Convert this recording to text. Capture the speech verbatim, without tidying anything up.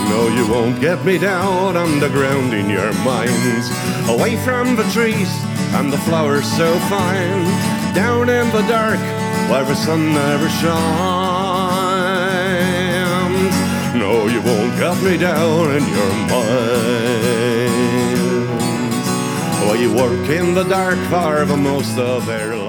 No, you won't get me down on the ground in your mines, away from the trees and the flowers so fine, down in the dark where the sun never shines. No, you won't get me down in your mines. Well, you work in the dark for the most of their life.